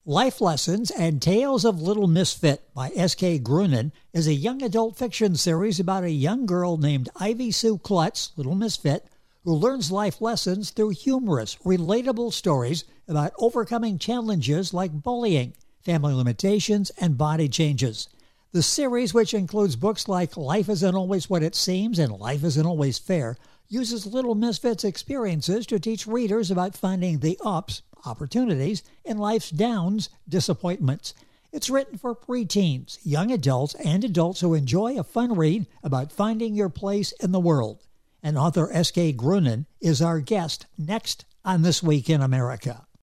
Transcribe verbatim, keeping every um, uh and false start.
Life Lessons and Tales of Little Misfit by S K Grunin is a young adult fiction series about a young girl named Ivy Sue Klutz, Little Misfit, who learns life lessons through humorous, relatable stories about overcoming challenges like bullying, family limitations, and body changes. The series, which includes books like Life Isn't Always What It Seems and Life Isn't Always Fair, uses Little Misfit's experiences to teach readers about finding the ups, opportunities, and life's downs, disappointments. It's written for preteens, young adults, and adults who enjoy a fun read about finding your place in the world. And author S K Grunin is our guest next on This Week in America.